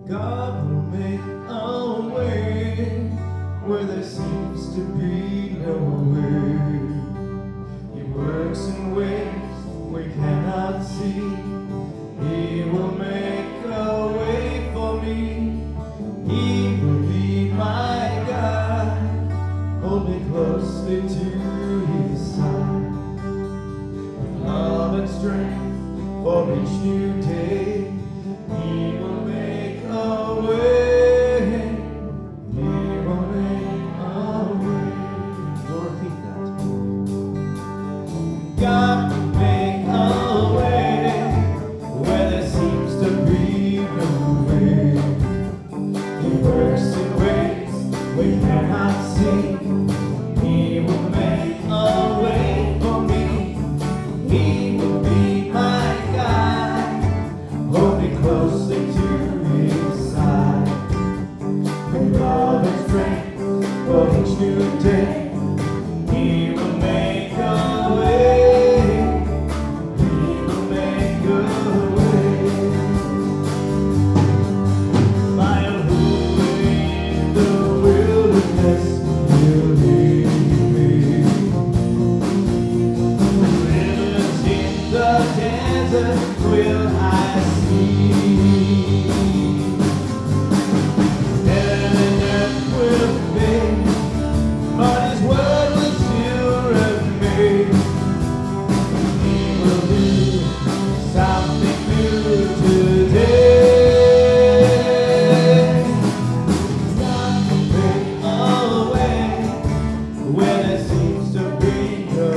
God will make a way where there seems to be no way. He works in ways we cannot see. He will make a way for me. He will be my guide. Hold me closely to His side. With love and strength for each new day, He will make a way. He will make a way. We'll repeat that. God will make a way where there seems to be no way. He works in ways we cannot see. He will make a way for me. He will be my guide. Hold me closely to His side. With love and strength for each new day, He will make a way. He will make a way. By a way in the wilderness, He'll lead me. Rivers in the desert will I see. Heaven and earth will fade, but His word will still remain. He will do something new today. God will make a way where there seems to be no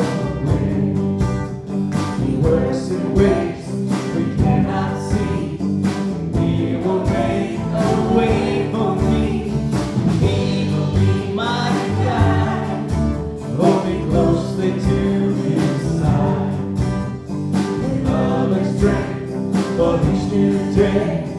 way. He works in ways we cannot see. He will make a way for me. He will be my guide. Hold me closely to His side. Love and strength for each new day.